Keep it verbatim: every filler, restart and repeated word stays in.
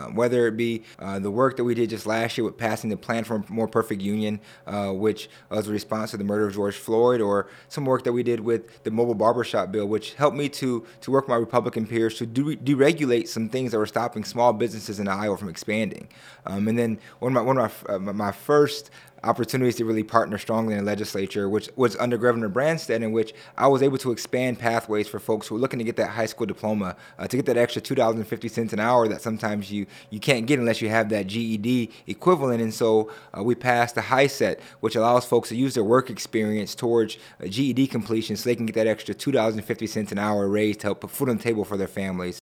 Uh, whether it be uh, the work that we did just last year with passing the Plan for a More Perfect Union, uh, which was a response to the murder of George Floyd, or some work that we did with the mobile barbershop bill, which helped me to to work with my Republican peers to de- deregulate some things that were stopping small businesses in Iowa from expanding. Um, and then one of my one of my, uh, my first opportunities to really partner strongly in the legislature, which was under Governor Branstad, in which I was able to expand pathways for folks who are looking to get that high school diploma, uh, to get that extra two dollars and fifty cents an hour that sometimes you, you can't get unless you have that G E D equivalent. And so uh, we passed the HiSET, which allows folks to use their work experience towards uh, G E D completion so they can get that extra two dollars and fifty cents an hour raise to help put food on the table for their families.